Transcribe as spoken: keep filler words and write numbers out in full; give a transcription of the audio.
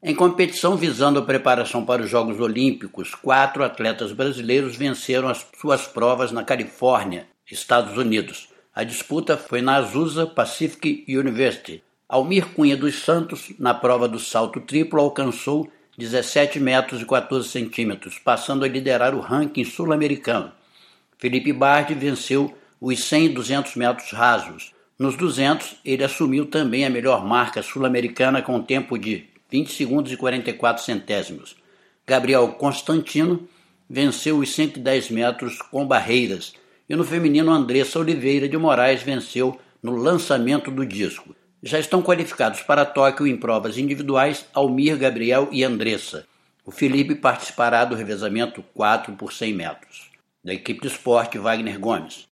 Em competição visando a preparação para os Jogos Olímpicos, quatro atletas brasileiros venceram as suas provas na Califórnia, Estados Unidos. A disputa foi na Azusa Pacific University. Almir Cunha dos Santos, na prova do salto triplo, alcançou dezessete metros e quatorze centímetros, passando a liderar o ranking sul-americano. Felipe Bardi venceu os cem e duzentos metros rasos. Nos duzentos, ele assumiu também a melhor marca sul-americana com tempo de vinte segundos e quarenta e quatro centésimos. Gabriel Constantino venceu os cento e dez metros com barreiras. E no feminino, Andressa Oliveira de Moraes venceu no lançamento do disco. Já estão qualificados para Tóquio em provas individuais Almir, Gabriel e Andressa. O Felipe participará do revezamento quatro por cem metros. Da equipe de esporte, Wagner Gomes.